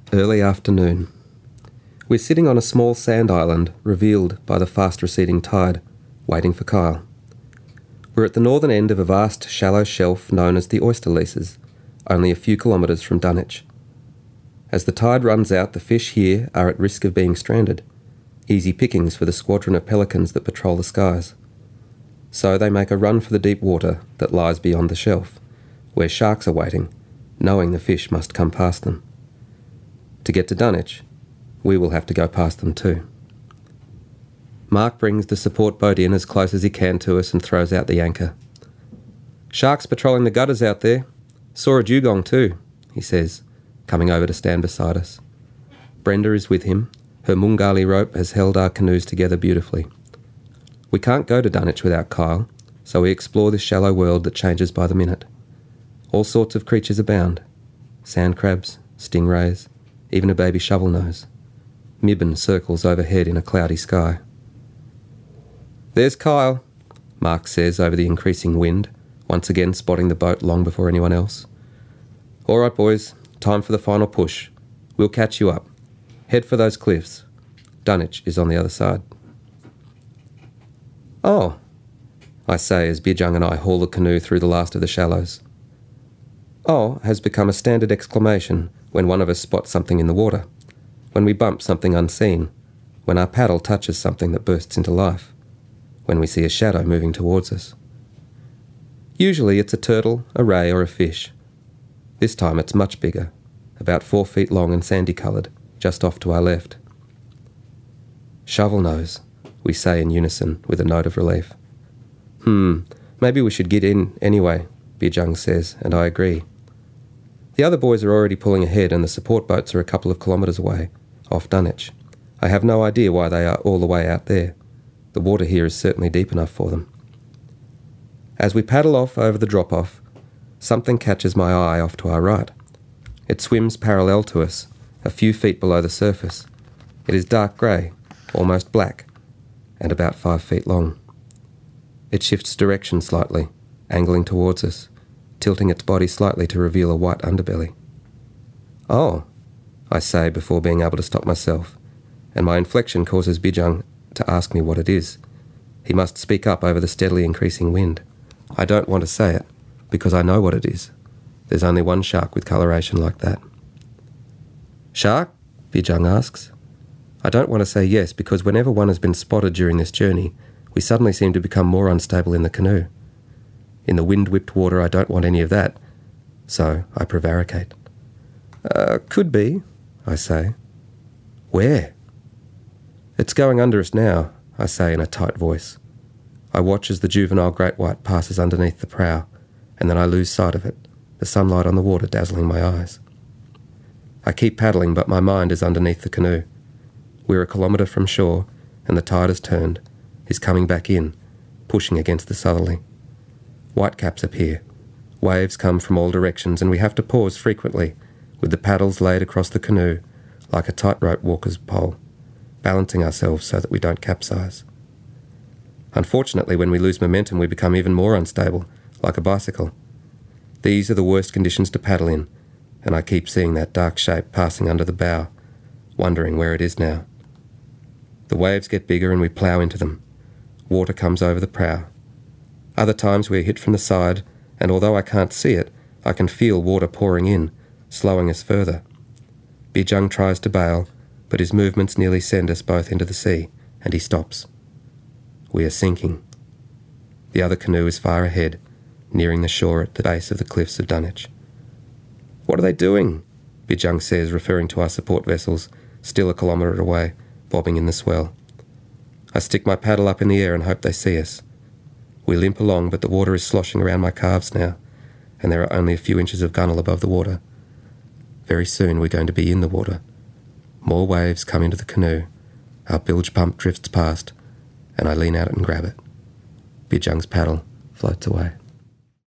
Early afternoon. We're sitting on a small sand island revealed by the fast receding tide, waiting for Kyle. We're at the northern end of a vast shallow shelf known as the Oyster Leases, only a few kilometres from Dunwich. As the tide runs out, the fish here are at risk of being stranded, easy pickings for the squadron of pelicans that patrol the skies. So they make a run for the deep water that lies beyond the shelf, where sharks are waiting, knowing the fish must come past them. To get to Dunwich, we will have to go past them too. Mark brings the support boat in as close as he can to us and throws out the anchor. "Sharks patrolling the gutters out there. Saw a dugong too," he says, coming over to stand beside us. Brenda is with him. Her mungali rope has held our canoes together beautifully. We can't go to Dunwich without Kyle, so we explore this shallow world that changes by the minute. All sorts of creatures abound. Sand crabs, stingrays, even a baby shovelnose. Mibbon circles overhead in a cloudy sky. "There's Kyle," Mark says over the increasing wind, once again spotting the boat long before anyone else. "All right, boys, time for the final push. We'll catch you up. Head for those cliffs. Dunwich is on the other side." "Oh," I say as Bijang and I haul the canoe through the last of the shallows. "Oh" has become a standard exclamation when one of us spots something in the water, when we bump something unseen, when our paddle touches something that bursts into life, when we see a shadow moving towards us. Usually it's a turtle, a ray or a fish. This time it's much bigger, about 4 feet long and sandy-coloured, just off to our left. "Shovelnose," we say in unison with a note of relief. Maybe we should get in anyway," Bijang says, and I agree. The other boys are already pulling ahead and the support boats are a couple of kilometres away, off Dunwich. I have no idea why they are all the way out there. The water here is certainly deep enough for them. As we paddle off over the drop-off, something catches my eye off to our right. It swims parallel to us, a few feet below the surface. It is dark grey, almost black, and about 5 feet long. It shifts direction slightly, angling towards us, tilting its body slightly to reveal a white underbelly. "Oh," I say before being able to stop myself, and my inflection causes Bijang to ask me what it is. He must speak up over the steadily increasing wind. I don't want to say it, because I know what it is. There's only one shark with coloration like that. "Shark?" Bijang asks. I don't want to say yes, because whenever one has been spotted during this journey, we suddenly seem to become more unstable in the canoe. In the wind-whipped water, I don't want any of that, so I prevaricate. Could be," I say. "Where?" "It's going under us now," I say in a tight voice. I watch as the juvenile great white passes underneath the prow, and then I lose sight of it, the sunlight on the water dazzling my eyes. I keep paddling, but my mind is underneath the canoe. We're a kilometre from shore, and the tide has turned, is coming back in, pushing against the southerly. Whitecaps appear. Waves come from all directions, and we have to pause frequently, with the paddles laid across the canoe like a tightrope walker's pole, balancing ourselves so that we don't capsize. Unfortunately, when we lose momentum, we become even more unstable, like a bicycle. These are the worst conditions to paddle in, and I keep seeing that dark shape passing under the bow, wondering where it is now. The waves get bigger and we plough into them. Water comes over the prow. Other times we're hit from the side, and although I can't see it, I can feel water pouring in, slowing us further. Bijang tries to bail, but his movements nearly send us both into the sea, and he stops. We are sinking. The other canoe is far ahead, nearing the shore at the base of the cliffs of Dunwich. "What are they doing?" Bijang says, referring to our support vessels, still a kilometre away, bobbing in the swell. I stick my paddle up in the air and hope they see us. We limp along, but the water is sloshing around my calves now, and there are only a few inches of gunwale above the water. Very soon we're going to be in the water. More waves come into the canoe. Our bilge pump drifts past, and I lean out and grab it. Bijang's paddle floats away.